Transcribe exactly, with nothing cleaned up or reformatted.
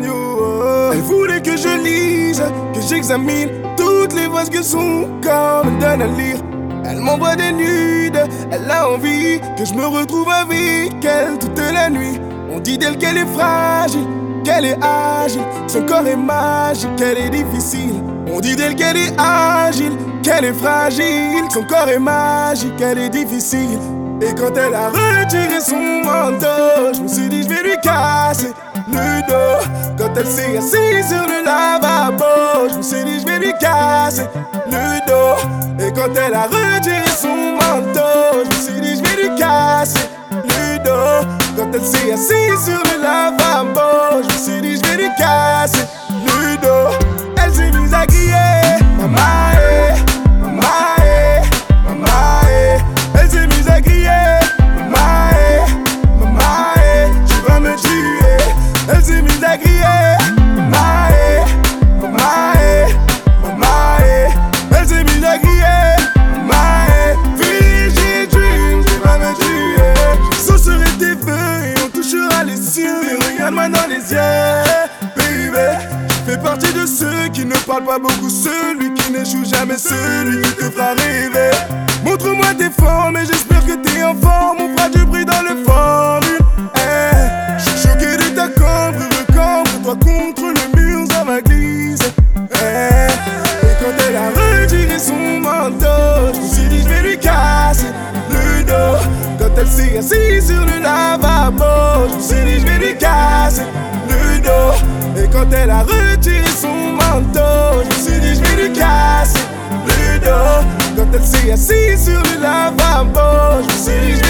agneau. Oh. Elle voulait que je lise, que j'examine toutes les voix que son corps me donne à lire. Elle m'envoie des nudes, elle a envie que je me retrouve avec elle toute la nuit. On dit d'elle qu'elle est fragile, qu'elle est agile, son corps est magique, qu'elle est difficile. On dit d'elle qu'elle est agile, qu'elle est fragile, son corps est magique, qu'elle est difficile. Et quand elle a retiré son manteau, je me suis dit je vais lui casser le dos. Quand elle s'est assise sur le lavabo, je me suis dit je vais lui casser le dos. Et quand elle a retiré son manteau, je me suis dit je vais lui casser le dos. Quand elle s'est assise sur le lavabo, je me suis dit je vais lui casser le dos. Elle s'est mise à crier Mamae, Mamae, Mamae. Elle s'est mise à crier Mamae, Mamae, tu vas me tuer. Elle s'est mise à crier Mamae, Mamae, Mamae. Elle s'est mise à crier Mamae, Fiji Dream, tu vas me tuer. Je saucerai tes feux et on touchera les cieux. Mais regarde-moi dans les yeux, baby. Je fais partie de ceux qui ne parlent pas beaucoup, celui qui n'échoue jamais, celui qui te fera rêver. Montre-moi tes formes et j'espère que t'es en forme. On fera du bruit dans le formule. Eh, je suis choqué de ta cambre, recambre-toi contre le mur, ça va glisser. Eh, et quand elle a retiré son manteau, je me suis dit je vais lui casser le dos. Quand elle s'est assise sur le lavabo, je me suis dit je vais lui casser le dos. Et quand elle a retiré son manteau, je me suis dit je vais lui casser le dos. Quand elle s'est assise sur le lavabo, je me suis dit